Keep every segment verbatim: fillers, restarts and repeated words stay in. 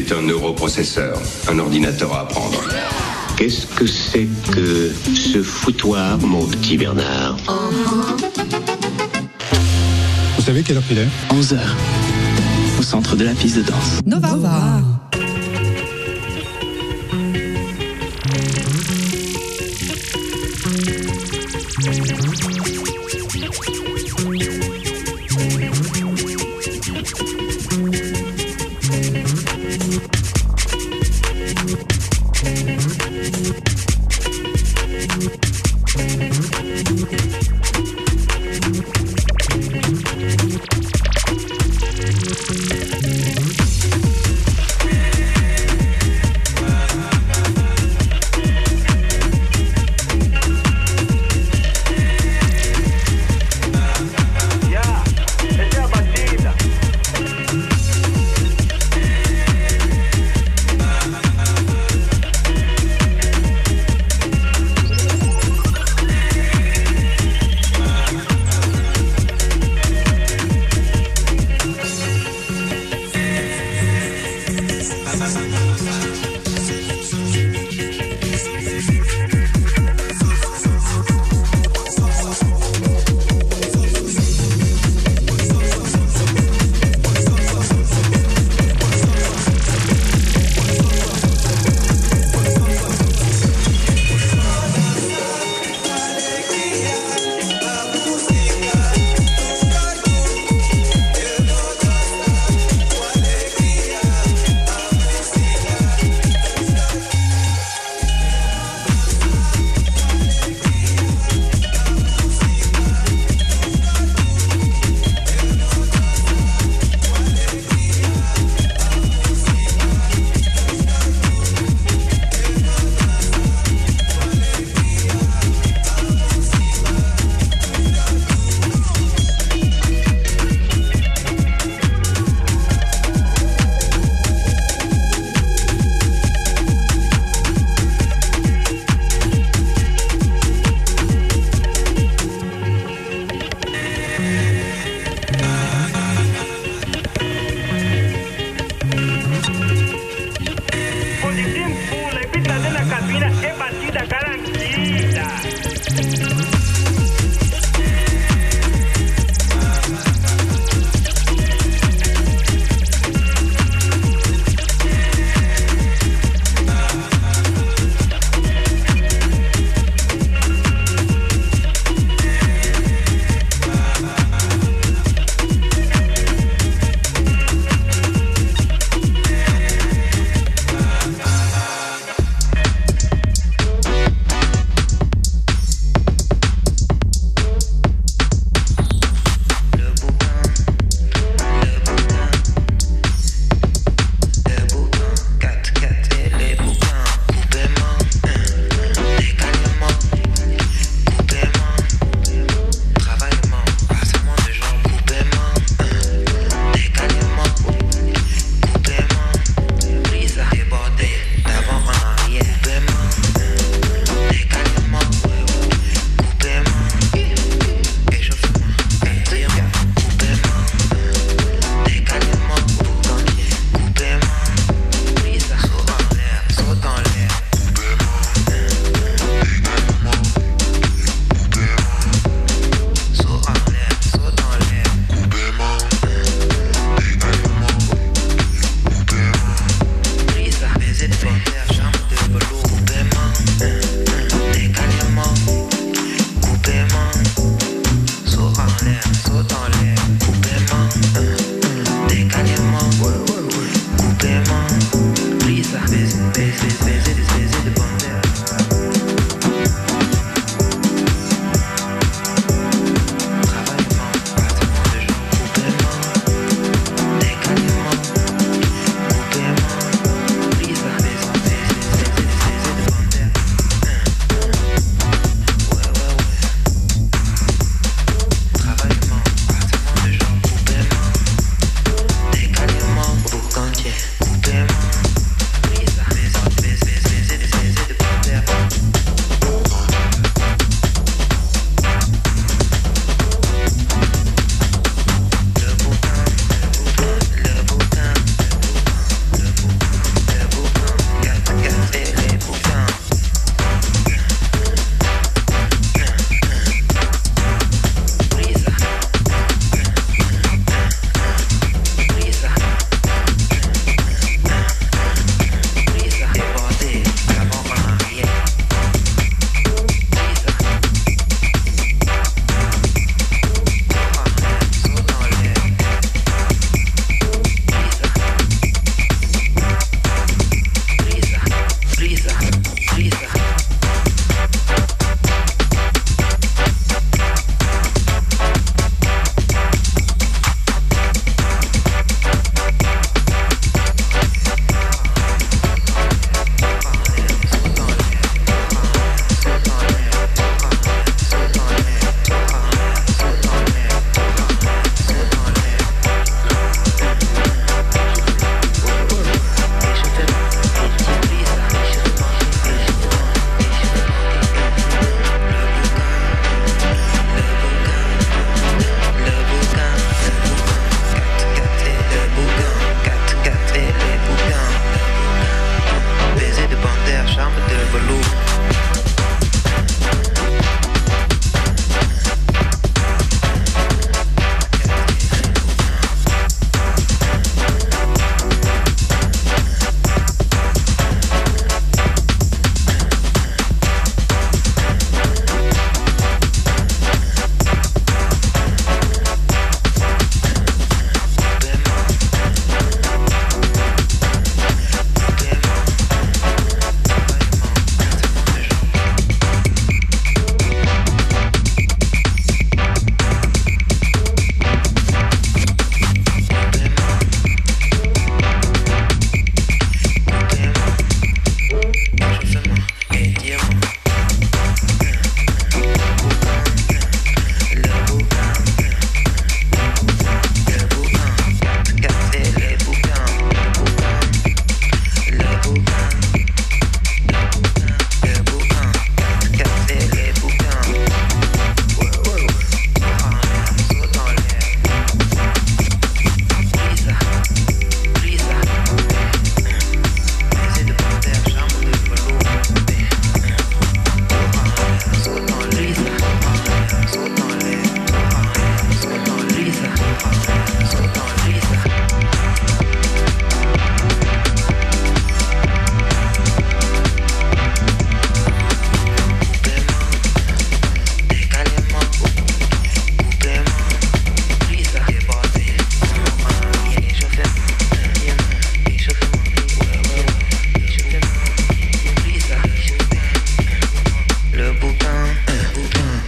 est un neuroprocesseur, un ordinateur à apprendre. Qu'est-ce que c'est que ce foutoir, mon petit Bernard? Vous savez quelle heure il est? onze heures, au centre de la piste de danse. Nova. Nova.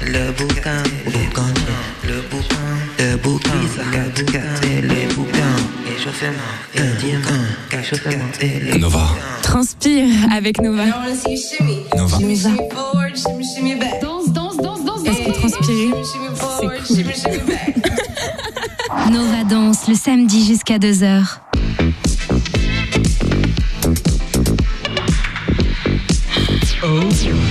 le boucan, le boucan, le boucan, le boucan, le boucan, le boucan, et je fais moi, et diamant, et je fais moi, et les Nova. Transpire avec Nova. Nova. Nova. Danse, danse, danse, danse. Parce que transpirer, c'est cool. Nova danse le samedi jusqu'à deux heures. Oh.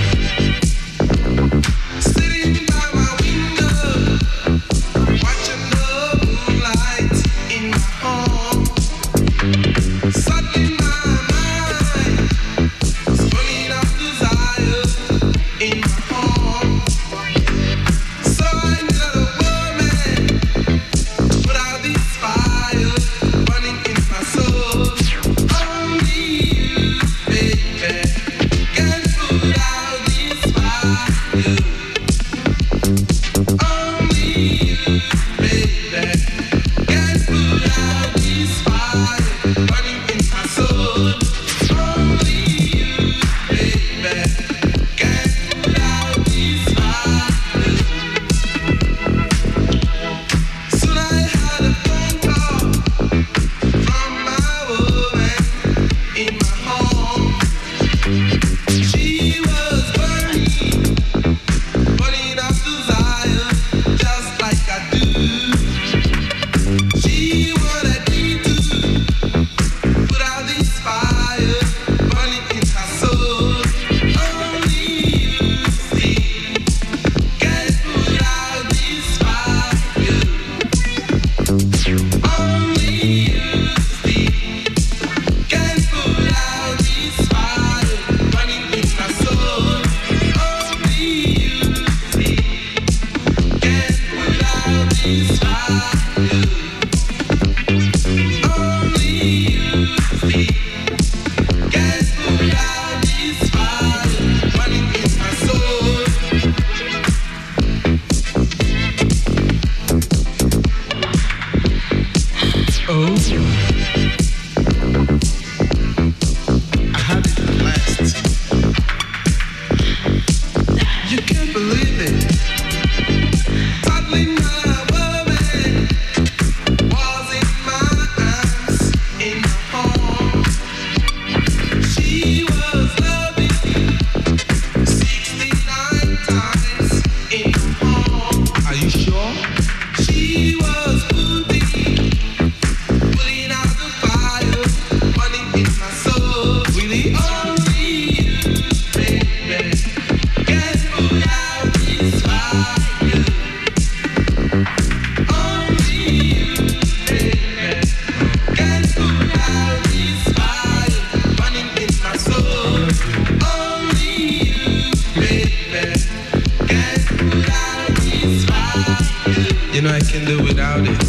You know I can do without it.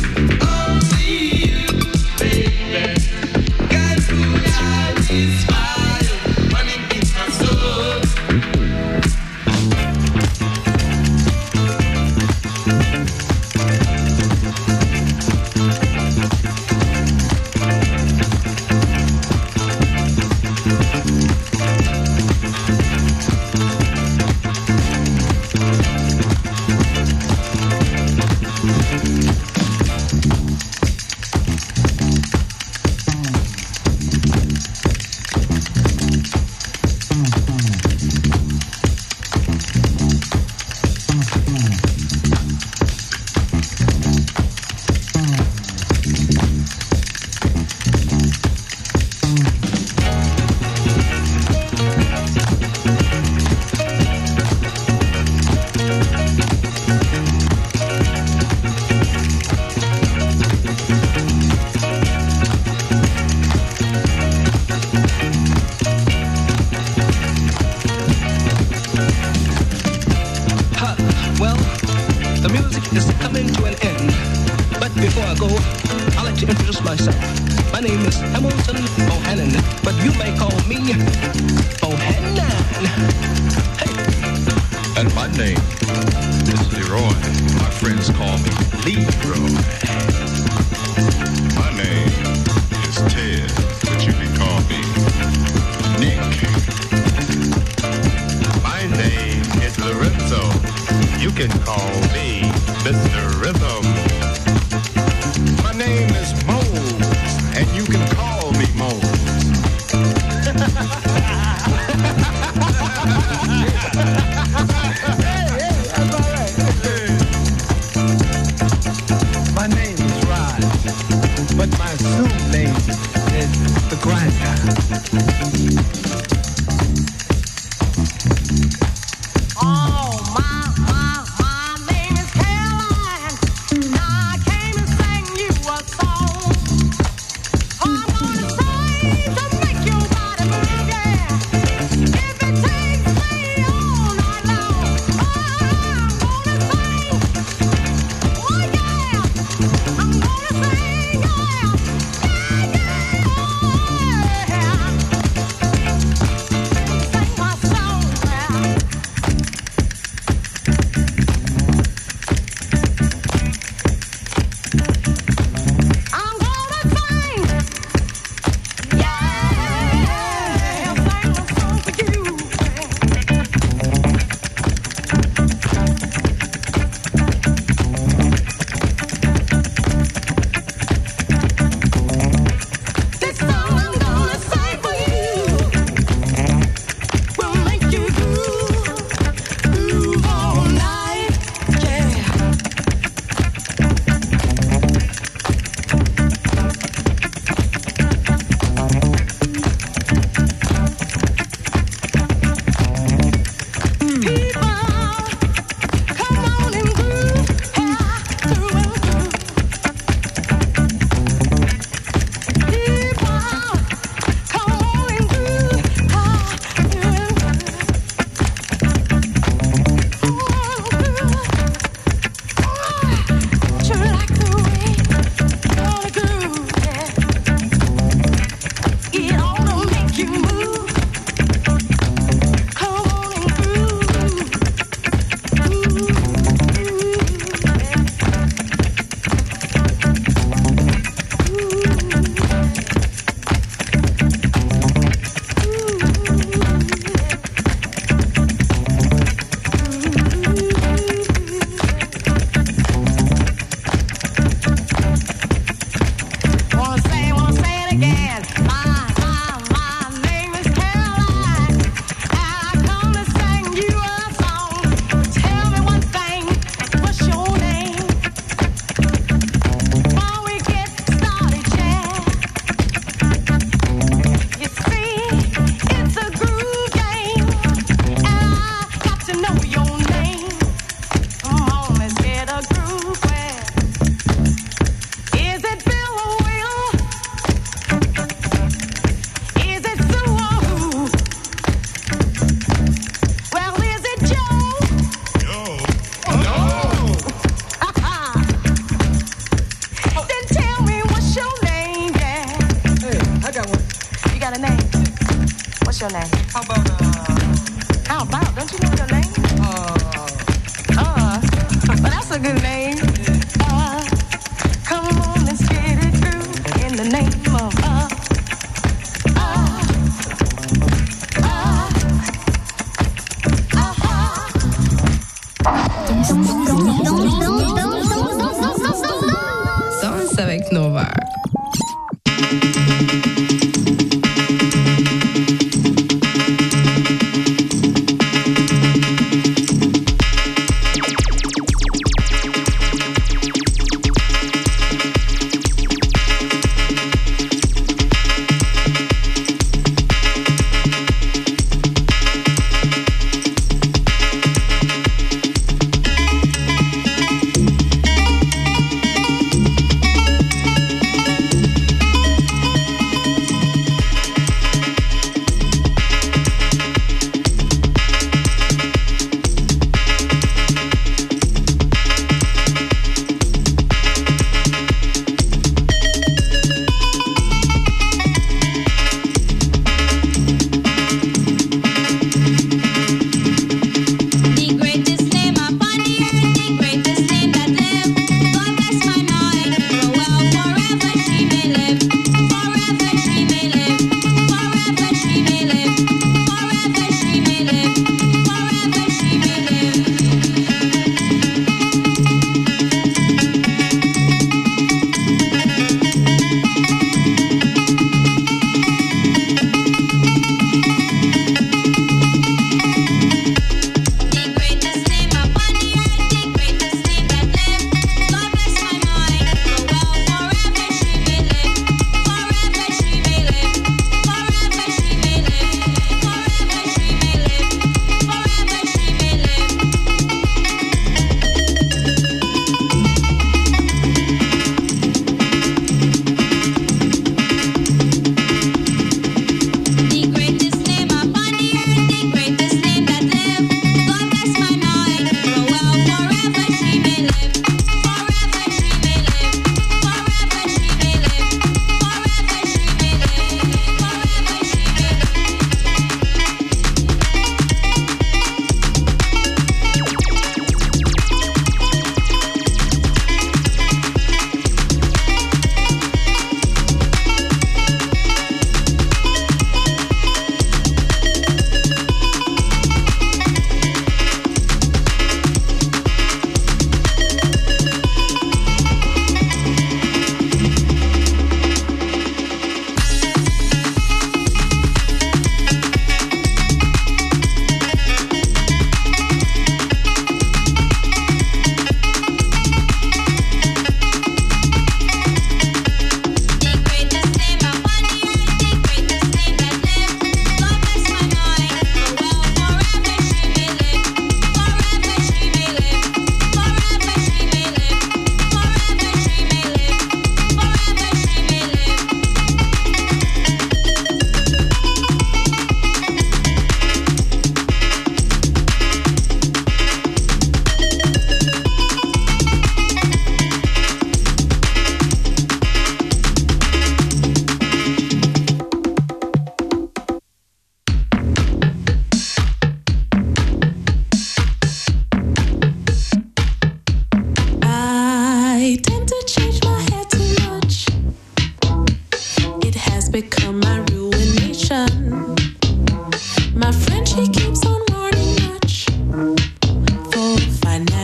Only you, baby. Can't put out this fire running in my soul. You You can call me Mister Rhythm. My name is Mose, and you can call me Mose. My name is Rod, but my assumed name is the Grinder. Oh, my, my, my name is Caroline. I came to sing you a song. I'm gonna sing to make your body move, yeah. If it takes me all night long, I'm gonna sing. Oh, yeah. I'm gonna sing, yeah. Yeah, yeah, yeah. Sing my song, yeah. I'm gonna sing, yeah, sing my song for you. This song I'm gonna sing for you will make you groove, groove all night, yeah. People, come on and groove, yeah, through and through. People, come on and groove, yeah, through and through. Don't you like the way you wanna groove, yeah? It ought to make you move. Come on and groove, groove, Wanna say, wanna say it again. My, my, my name is Caroline, and I come to sing you a song. Tell me one thing, what's your name? Before we get started, yeah. You see, it's a groove game, and I got to know your name. Come on, let's get a groove where. Is it Bill or Will? Is it Sue or who? Well, is it Joe? No. Then tell me what's your name, yeah. Hey, I got one. You got a name? What's your name? How about, uh, How about? Don't you know your name? uh, Uh, but that's a good name. Uh, come on, let's get it through in the name of uh, uh, uh, uh-huh. Danse avec Nova.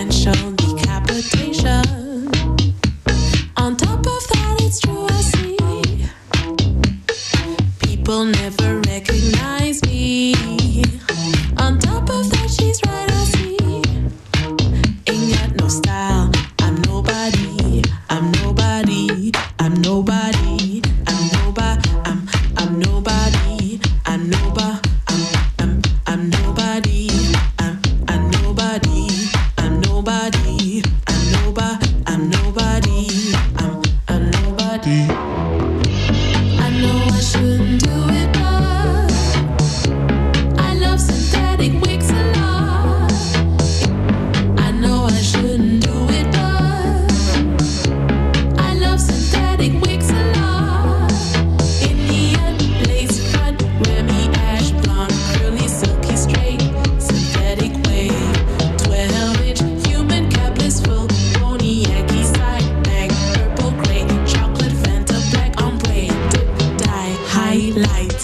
potential decapitation. On top of that, it's true, I see people never recognize me. On top of that, she's right, I see. Ain't got no style. I'm nobody. I'm nobody. I'm nobody. I'm nobody. I'm I'm nobody. I'm nobody. I'm I'm I'm nobody. I'm I'm nobody. I'm nobody. I'm nobody. I'm nobody. I'm I'm nobody. I know I shouldn't do it, but I love synthetic wigs a lot. I know I shouldn't do it, but I love synthetic wigs a lot. In the end, lace front, Remy ash blonde, curly, silky, straight, synthetic wave, twelve inch, human capless full, pony, Yankee side bag, purple gray, chocolate Fanta, black ombre, dip dye, highlight.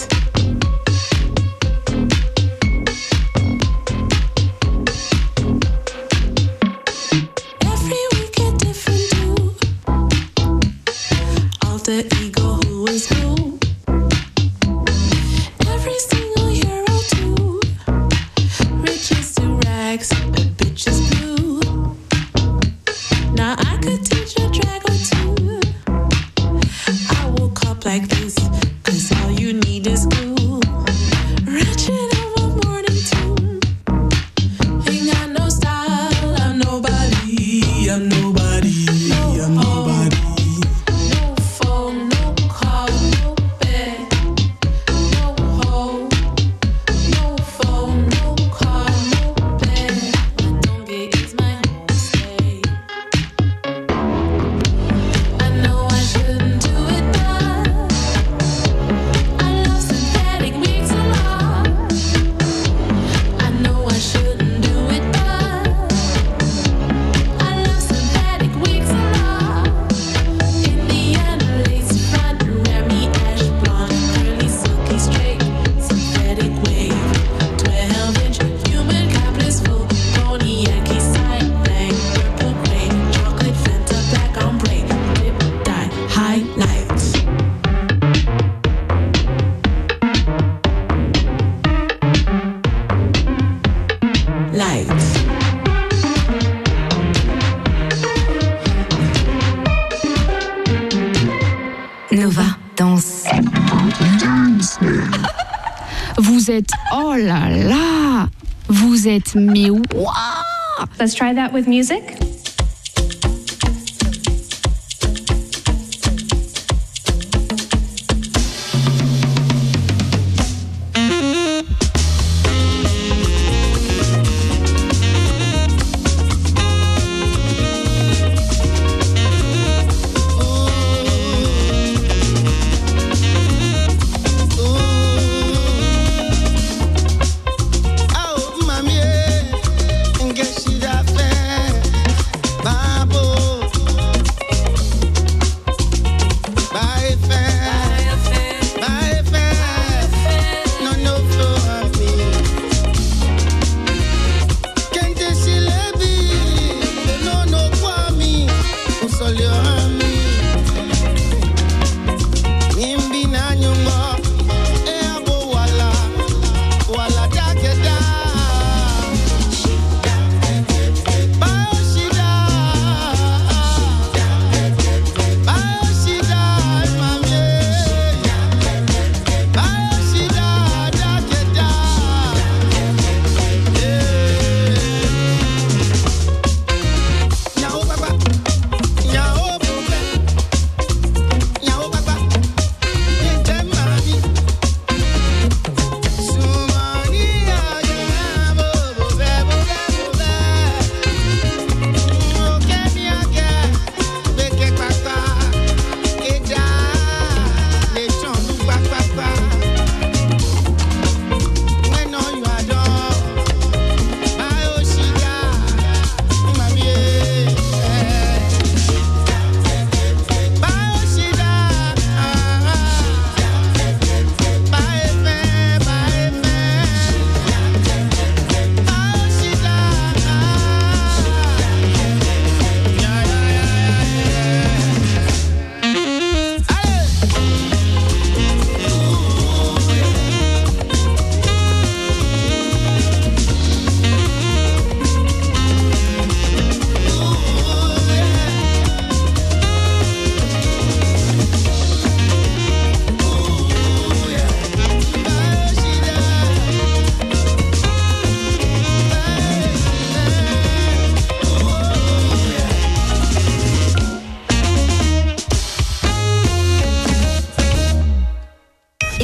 Every week a different do. Alter ego, who is who? Every single hero too. Riches to rags, a bitch is blue. Now I could teach a drag or two. I woke up like this, cause all you need is glue. Wretched of a morning tune. Ain't got no style, I'm nobody, I'm nobody, I'm nobody. No phone, no call, no bed, no hoe. No phone, no call, no bed. My donkey is my homestay. I know I shouldn't do it, but I love synthetic wigs a lot. I know I shouldn't do it, but I love synthetic wigs a lot. In the end, lace front, Remy ash blonde, curly, silky, straight, synthetic wave, twelve inch, human capless full, pony, Yankee side blank, purple gray, chocolate Fanta, black ombre, dip dye, highlights. Lights. Nova danse. Vous êtes, oh là là, vous êtes, mais waouh. Let's try that with music. Oh, mamie, qu'est-ce que tu as fait?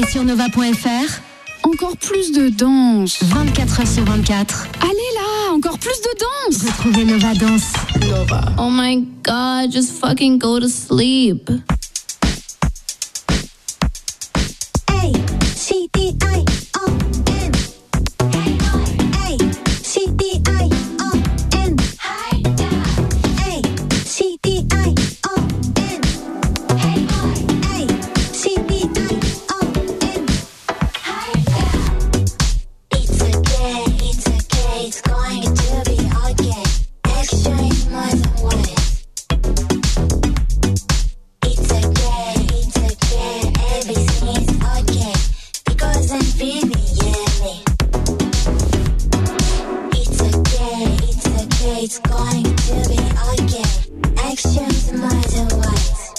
sur nova point f r. Encore plus de danse. vingt-quatre heures sur vingt-quatre. Allez là, encore plus de danse. Retrouvez Nova Danse. Nova. Oh my god, just fucking go to sleep. A C D I O N. A C D I O N. A C D I O N. A C D I O N. It's okay, it's okay, it's going to be okay. Extra is more than words. It's okay, it's okay, everything is okay. Because I'm feeling yummy. It's okay, it's okay, it's going to be okay. Actions more than words.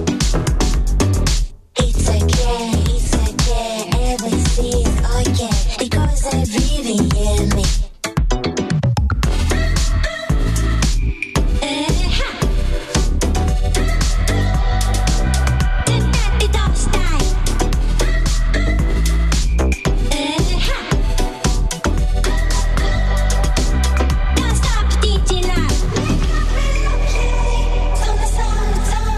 It's okay, it's okay, everything is okay. Because I'm feeling yummy. Don't stop, D J Live. Summer, summer, summer.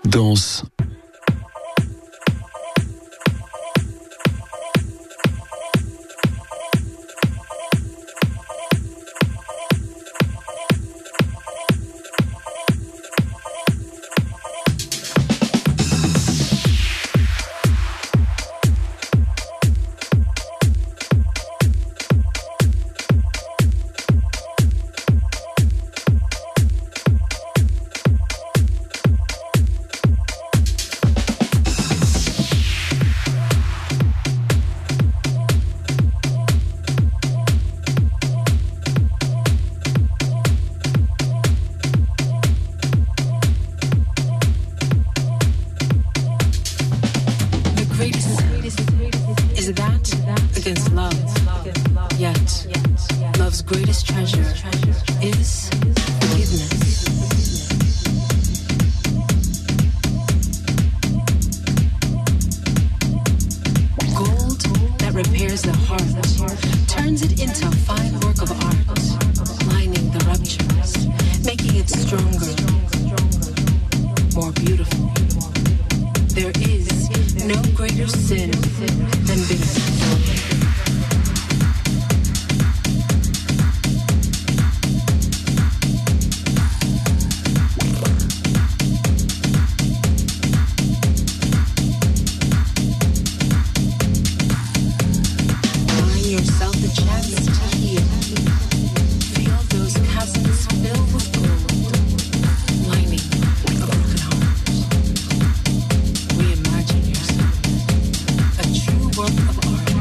Danse. Work of art.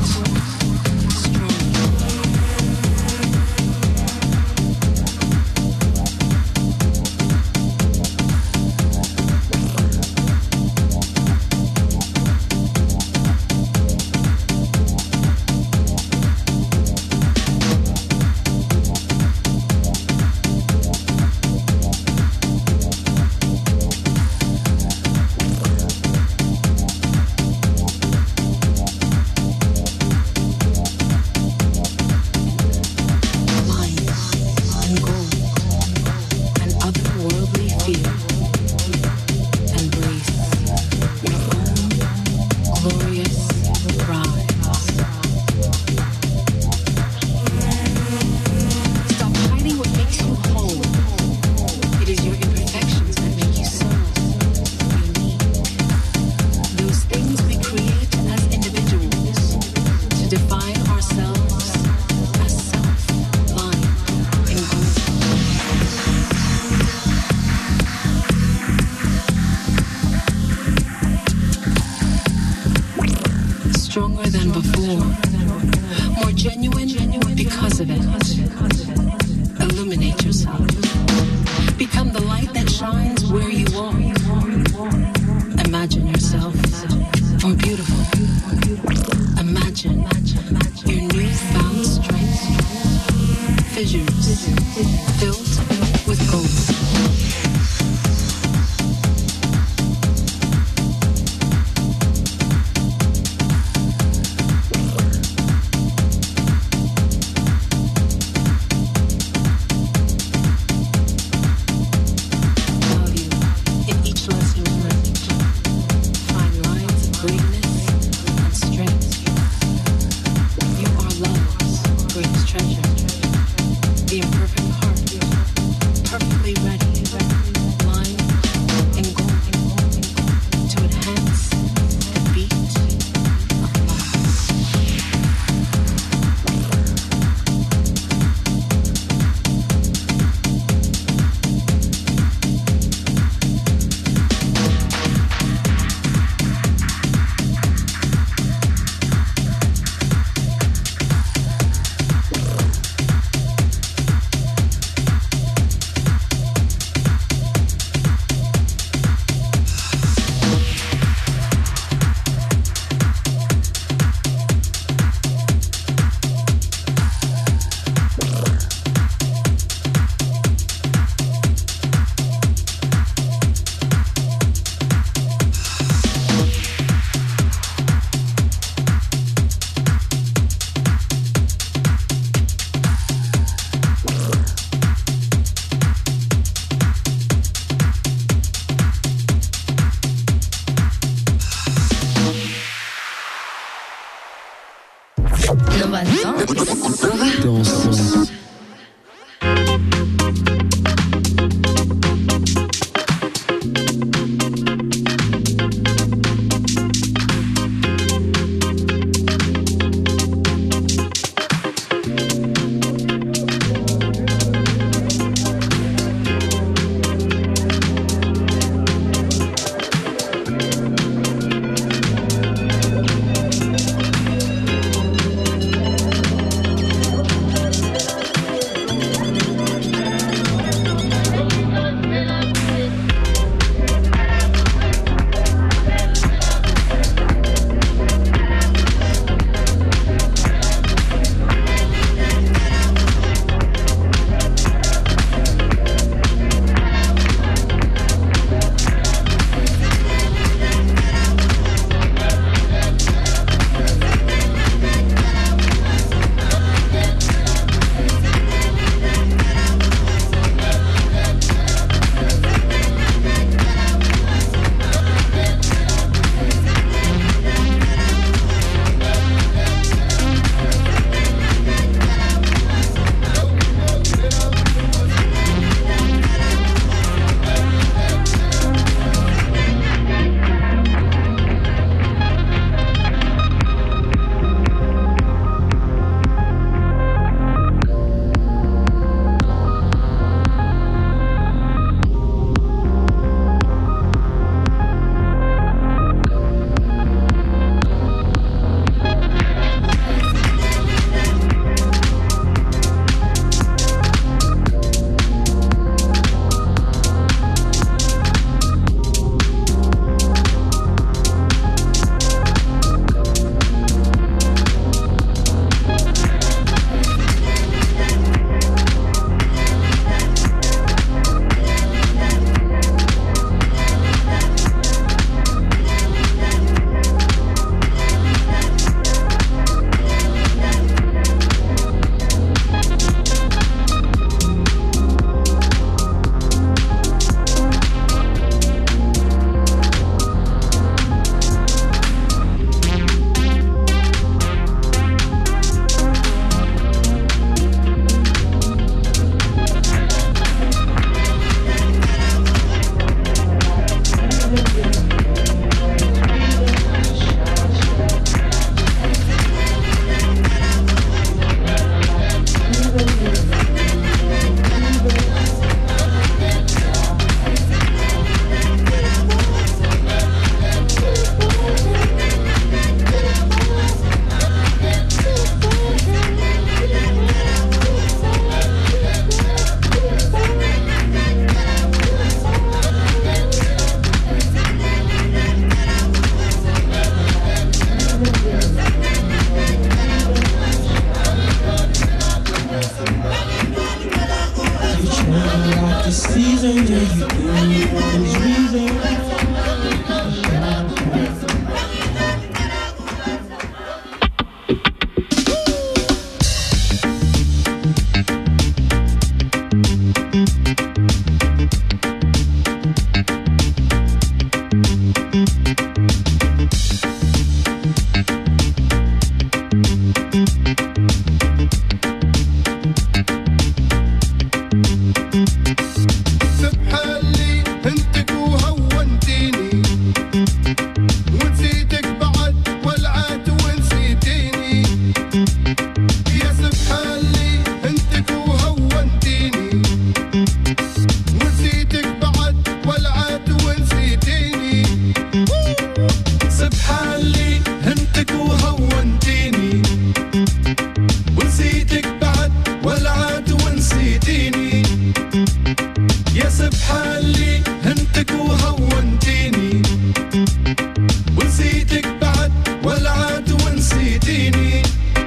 هونتيني ونسيتك بعد ولا عاد ونسيتيني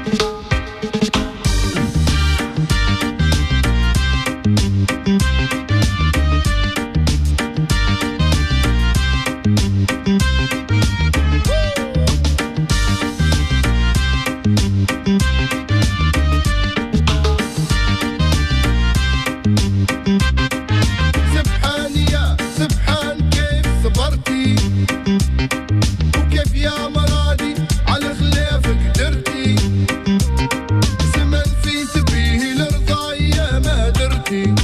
وكيف يا مرادي على خلافك درتي زمن في تبيه الرضايا ما درتي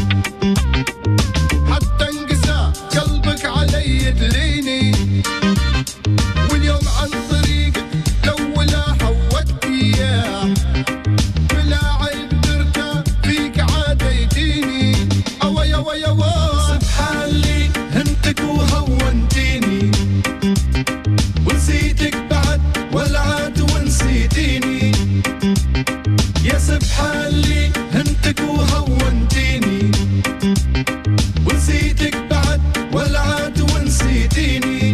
حتى انقسى قلبك علي تليني واليوم عن طريقك لو ولا حودتي يا بلا عيب درته فيك عاديتيني أوا يا وا يا وا سبحان لي هنتك وهونتيني ونسيتك بعد ولا عاد ونسيتيني يا سبحان لي هنتك وهونتيني ونسيتك بعد ولا عاد ونسيتيني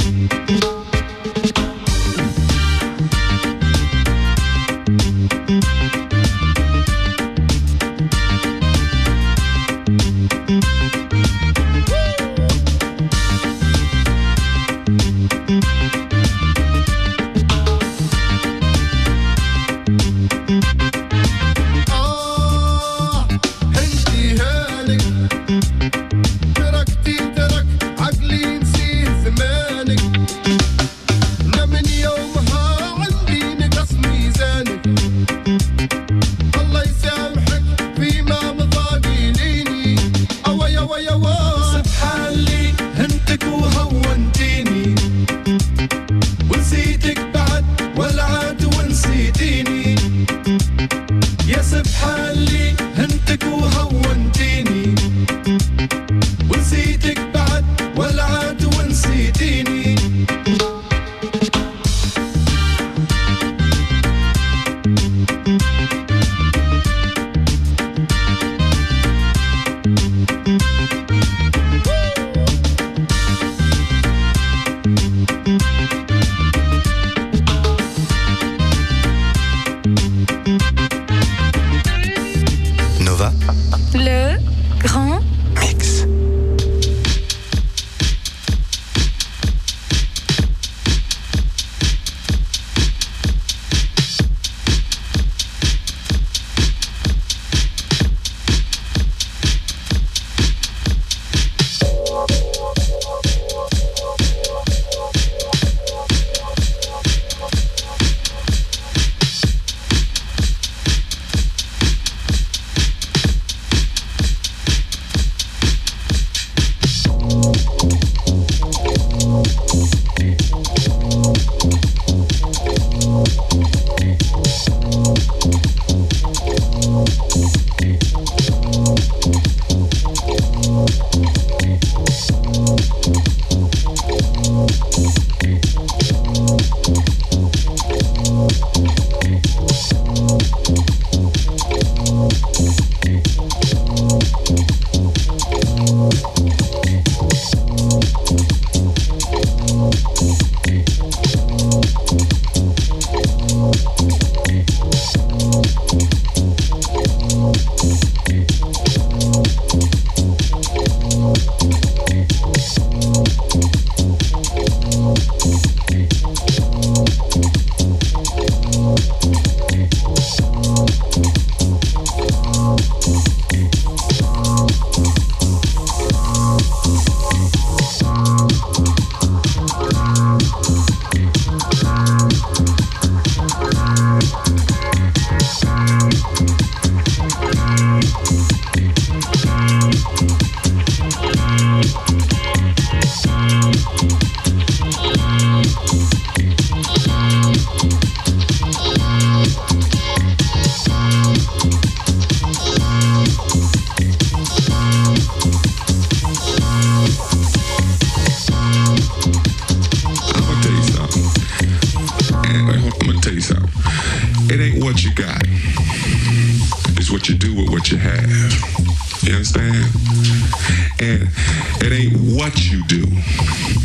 what you do with what you have. You understand? And it ain't what you do,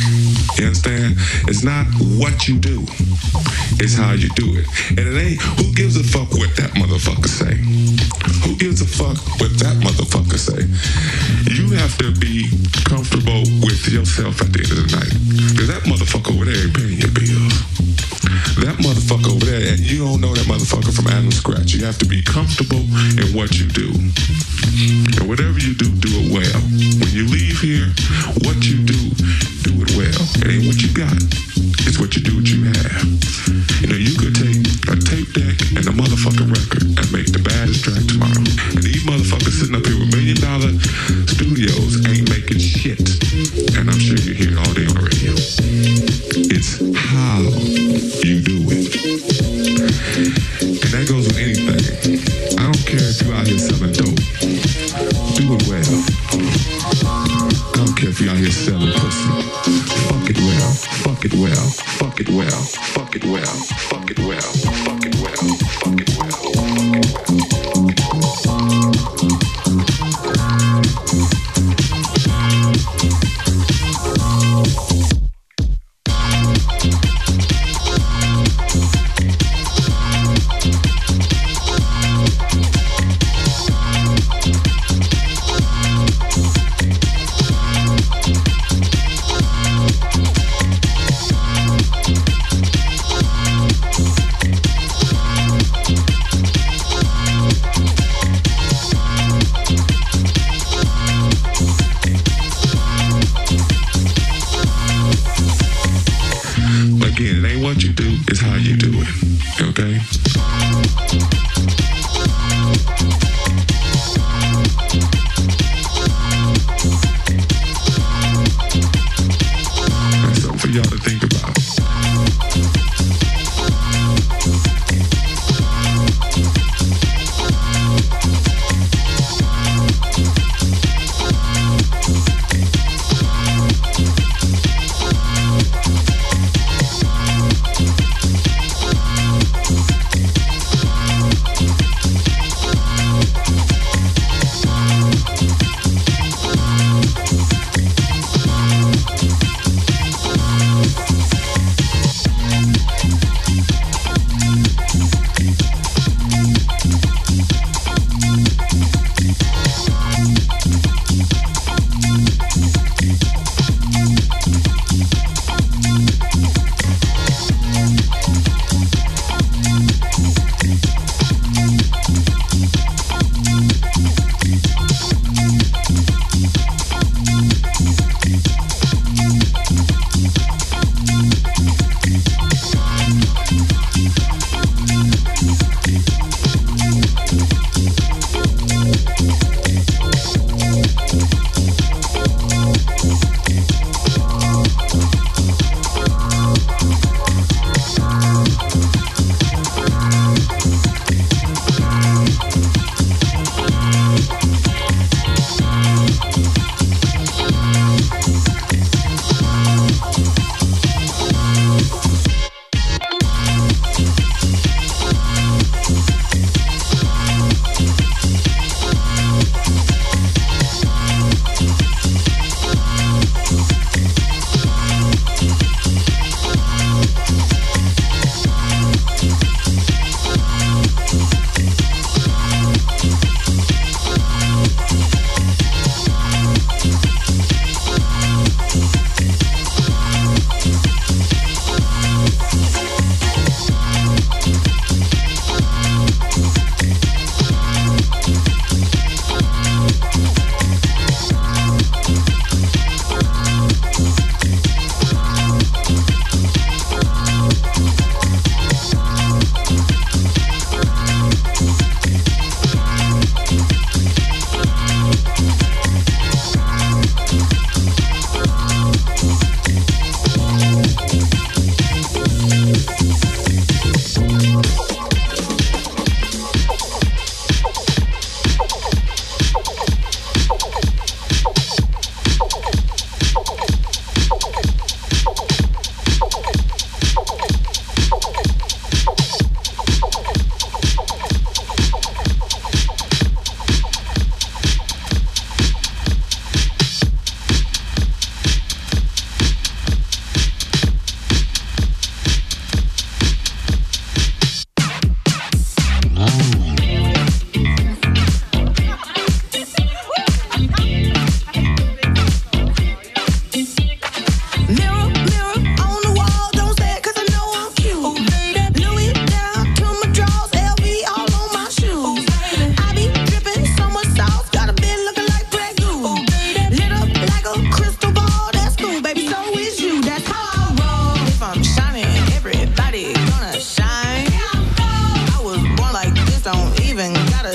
You understand? It's not what you do. It's how you do it. And it ain't who gives a fuck what that motherfucker say. Who gives a fuck what that motherfucker say? You have to be comfortable with yourself at the end of the night. Because that motherfucker over there ain't paying your bills. That motherfucker over there, and you don't know that motherfucker from Adam Scratch. You have to be comfortable in what you do. And whatever you do, do it well. When you leave here, what you do, do it well. It ain't what you got. It's what you do, what you have. You know, you could take a tape deck and a motherfucking record and make the baddest track tomorrow. And these motherfuckers sitting up here with million dollar studios ain't making shit. And I'm sure you hear it all day on the radio. It's how you do it. And that goes with anything. I don't care if you're out here selling dope. Do it well. I don't care if you're out here selling pussy. Fuck it well. Fuck it well. Fuck it well. Fuck it well. Fuck it well. Fuck it well. Fuck it well. Again, it ain't what you do, it's how you do it. Okay? That's something for y'all to think about.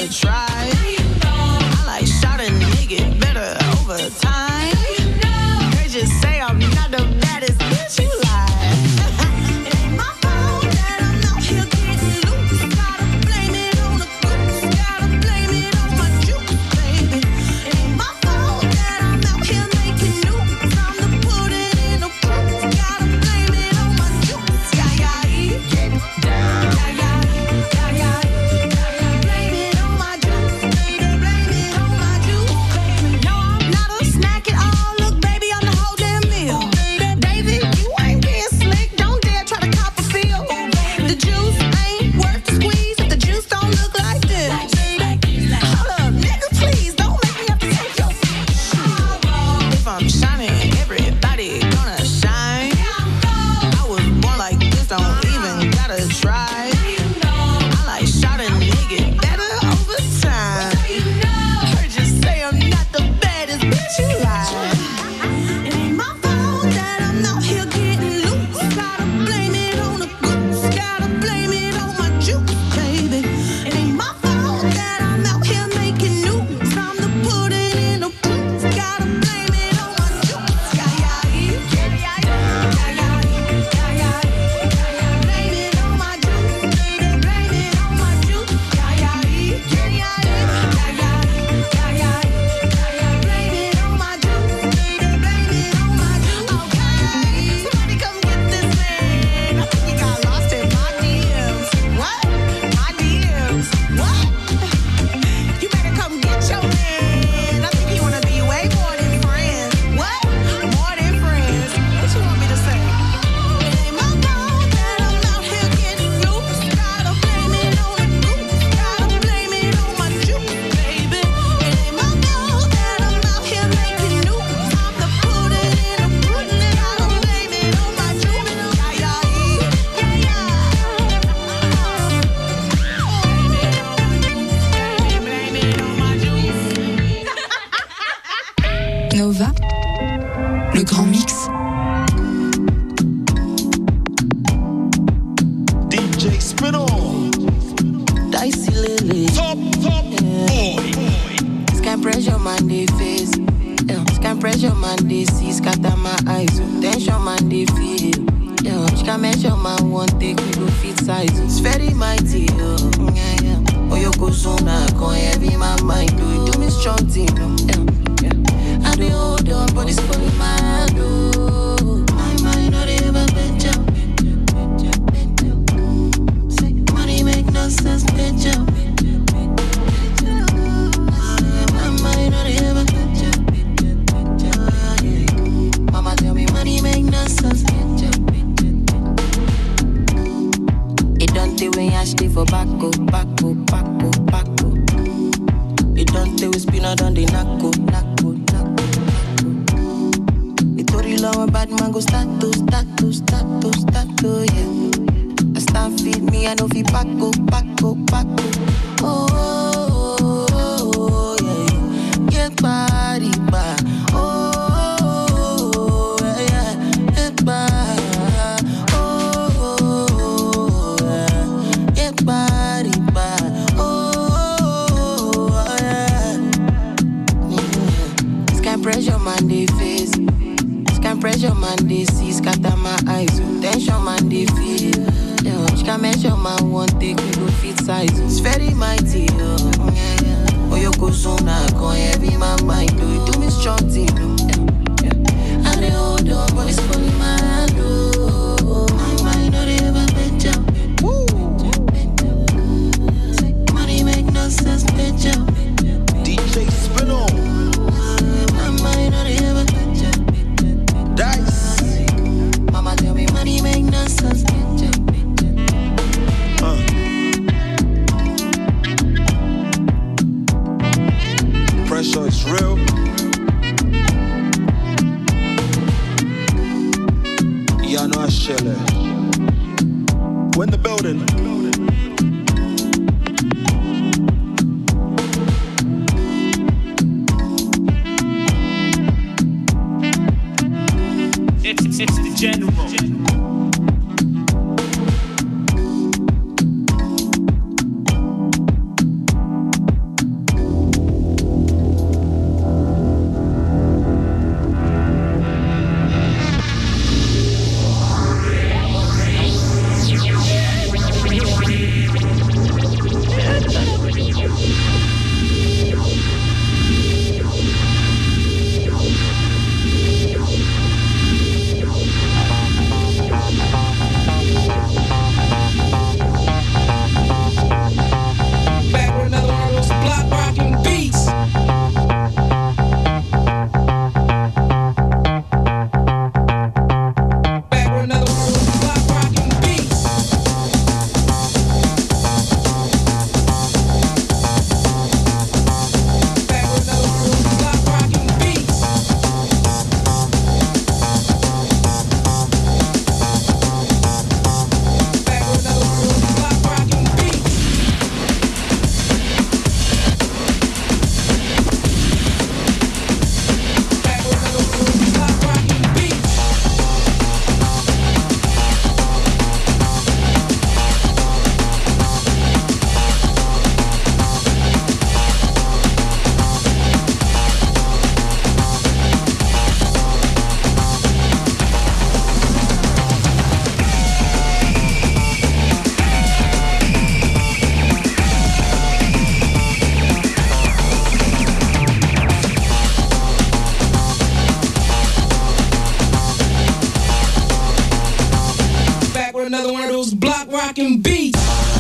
gotta try. I like shot a nigga better over time. They just say I'm not the baddest bitch you like. It ain't my fault that I'm out here getting loose. Gotta blame it on the goose. Gotta blame it on my juice, baby. It ain't my fault that I'm out here making news. I'm the pudding in the proof. Gotta blame it on my juice. Yeah, yeah, yeah. Get down. Yeah, yeah, yeah, yeah. Blame it on my juice, baby. Blame it on my juice, baby. No, I'm not a snack at all. Look, baby, I'm the whole damn meal. David, you ain't being slick. Don't dare try to cop a feel. The juice ain't worth the squeeze if the juice don't look like this. Hold up, nigga, please don't make me have to take your if I'm shining, everybody gonna shine. I was born like this, don't even gotta try. I like shot a nigga better over time. Heard you say I'm not the baddest bitch you like. It ain't my fault that I'm out here getting loose. Gotta blame it on the goose. Gotta blame it on my juice, baby. It ain't my fault that I'm out here making news. I'm the pudding in the proof. Gotta blame it on my juice. Yeah, yeah, yeah. Yeah, yeah, yeah. Yeah, yeah, yeah. Blame it on my juice, baby. Blame it on my juice. Yeah, yeah, yeah. Yeah, yeah, yeah. Yeah, yeah, yeah, yeah. Blame it on my juice, baby. Blame it on my juice. Okay, somebody come get this man. I think he got lost in my D Ms. What? My D Ms. What? You better come get your man. I think he wanna be way more than friends. What? More than friends. What you want me to say? It ain't my fault that I'm out here getting loose. Gotta blame it on the goose. Gotta blame it on my juice, baby. It ain't my fault that I'm out here making news. I'm the pudding in the pudding. Gotta blame it on my juice. Yeah, yeah, yeah, yeah. Blame it on my juice. Nova, le grand mix. D J Spinall. Dicey Lily. Top, top boy. Scan pressure man they face. Yeah. Scan pressure man they see. Scatter my eyes. Tension man they feel. Yeah. She can measure man one take me go fit size. It's very mighty. Oh, yeah, yeah. Oh, you go soon. I can't heavy my mind. Do you do me strong thing? Yeah, yeah. I do hold on, but it's fully my hand. Oh, my mind not ever better. Say money make no sense, better. Mama tell me money make no sense. It don't take when I stay for backo, backo, backo, backo. It don't take we spin out on the knuckle, knuckle, knuckle. It told low bad man go start to, start to, start to, start to, yeah. I start feed me, I know fi backo, backo, backo. Oh, oh, oh, oh, yeah. Get body back. Oh. Pressure man they face. Scan pressure man they see. Scatter my eyes. Tension man they feel. Yeah. She can measure man one take me go fit size. It's very mighty. Oh, yeah, yeah. Oh, you go soon. I can't heavy my mind. Do you do me strong thing? Yeah, yeah. And they hold on, but it's fully my hand. Oh, my mind not ever better. Woo. Money make no sense, better. D J Spinall. Dice. Mama tell me money make no sense. Uh. Pressure is real. Yeah, no, I share it. We're in the building. It's, it's the general. another one of those block rockin' beats.